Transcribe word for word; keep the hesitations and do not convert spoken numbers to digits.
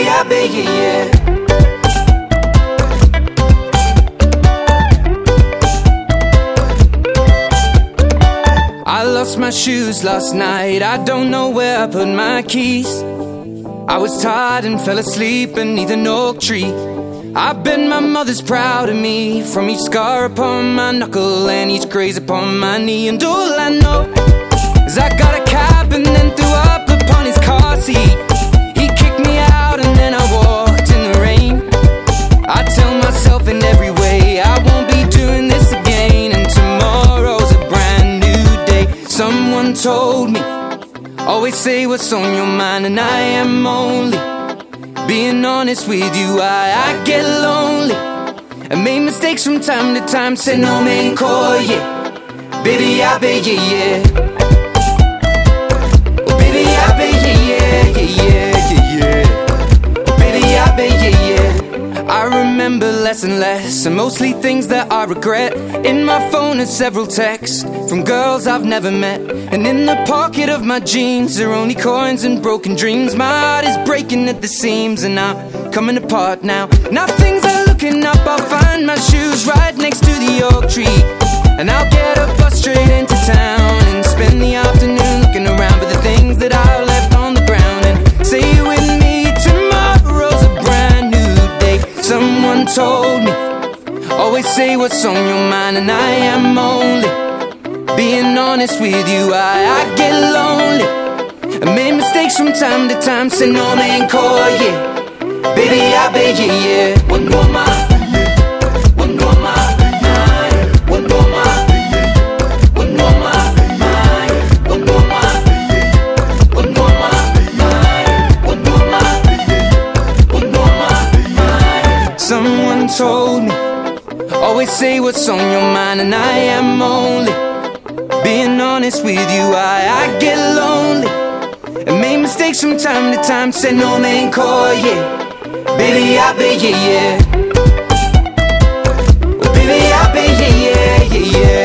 Baby, I bet you, yeah. I lost my shoes last night, I don't know where I put my keys. I was tired and fell asleep beneath an oak tree. I bet my mother's proud of me, from each scar upon my knuckle and each graze upon my knee. And all I know is I got a cab and then threw up upon his car seat. He kicked me out and then I walked in the rain. I tell myself in every way I won't be doing this again, and tomorrow's a brand new day. Someone told me, always say what's on your mind, and I am only being honest with you. I, I get lonely and make mistakes from time to time. Say no man call, yeah. Baby, I bet you, yeah. Oh, baby, I bet you, yeah, yeah, yeah, yeah, yeah. Baby, I bet you, yeah. I remember less and less, and mostly things that I regret. In my phone are several texts from girls I've never met, and in the pocket of my jeans are only coins and broken dreams. My heart is breaking at the seams, and I'm coming apart now. Now things are looking up, I'll find my shoes right next to the oak tree, and I'll get a bus straight into town and spend the afternoon looking around for the things that I left on the ground. And say it with me, tomorrow's a brand new day. Someone told me, always say what's on your mind, and I am only being honest with you. I, I get lonely and make mistakes from time to time. Say no man call, yeah. Baby, I bet you, yeah. One more mile, one more mile, nine. One more mile, one more mile, nine. One more mile, one more mile, nine. One more mile, one more mile, nine. Someone told me, always say what's on your mind, and I am only being honest with you. I, I get lonely and make mistakes from time to time. Say no man call, yeah. Baby, I bet you, yeah. Baby, I bet you, yeah, yeah, yeah.